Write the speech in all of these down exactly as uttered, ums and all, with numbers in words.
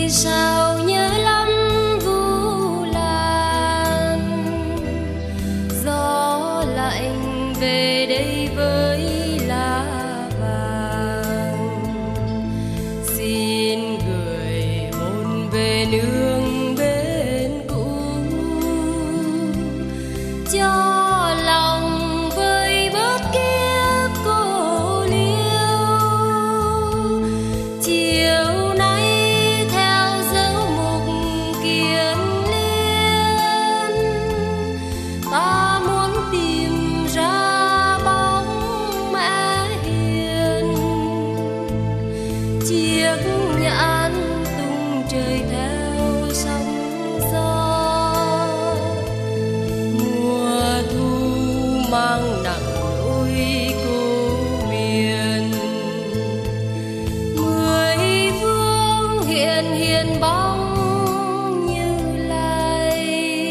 sao nhớ lắm Vu Lan, gió lạnh về đây với lá vàng, xin gửi hôn về nương bên cũ, cho lòng vơi bớt kiếp cô liêu. Chiều nay theo dấu mục kiền liên, ta muốn tìm ra bóng mẹ hiền. Chiếc nhãn tung trời theo sóng gió, mùa thu mang nặng nỗi cô miền. Mười phương hiện hiện bóng Như Lai,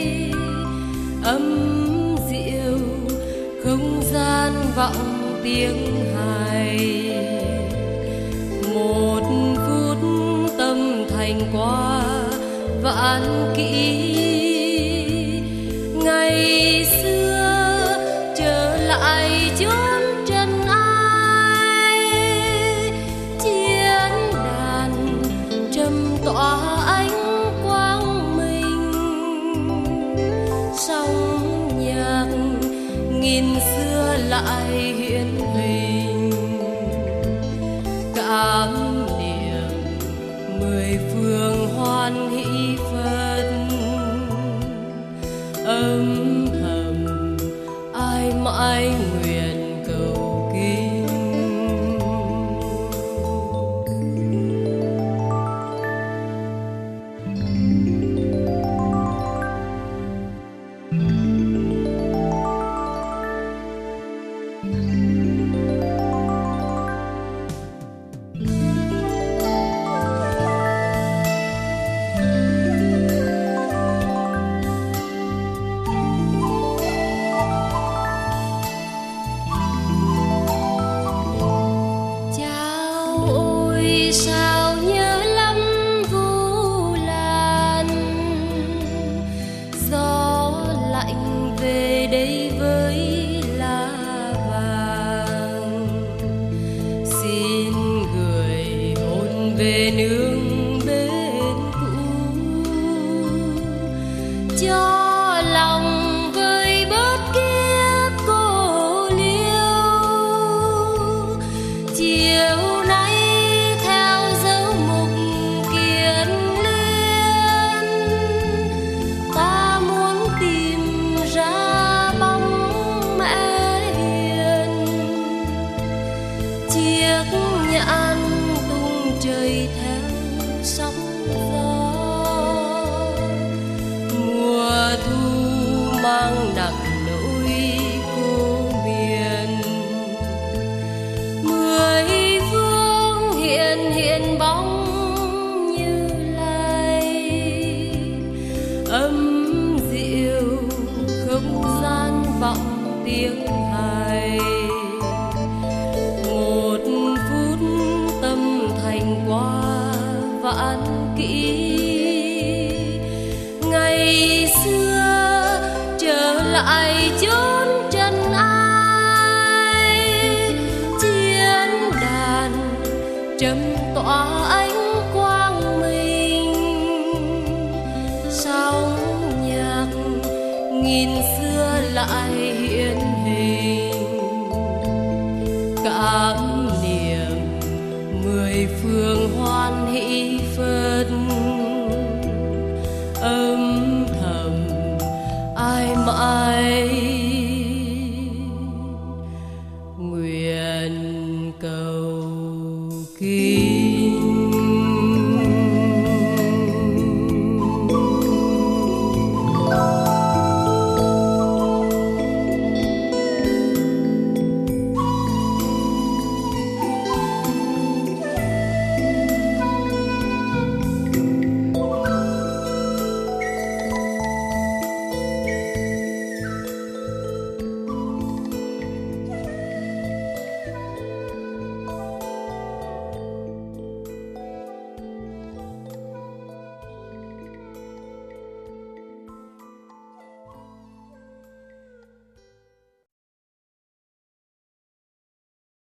âm dịu không gian vọng tiếng hài. Một phút tâm thành qua vạn kỷ, ngày xưa trở lại chốn trần ai. Chiến đàn trầm tỏa ánh quang minh, sóng nhạc nghìn xưa lại hiện hình. Cảm niệm mười phương hoan hỷ Phật, âm thầm ai mãi nguyện cầu kinh. Chao ôi sao nhớ lắm Vu Lan, gió lạnh về đây với lá vàng, xin gửi hôn về nương bên cũ, cho lòng vơi bớt kiếp cô liêu. Chiều nay theo dấu mục kiền liên, ta muốn tìm ra bóng mẹ hiền. Chiếc nhãn tung trời theo sóng gió, mùa thu mang nặng nỗi cô miền. Mười phương hiện hiện bóng Như Lai, âm dịu không gian vọng tiếng hài. Một phút tâm thành qua vạn kỷ, ngày xưa trở lại chốn trần ai. Chiến đàn trầm tỏa ánh quang minh, sóng nhạc nghìn xưa lại hiện hình. Cảm niệm mười phương hoan hỷ Phật,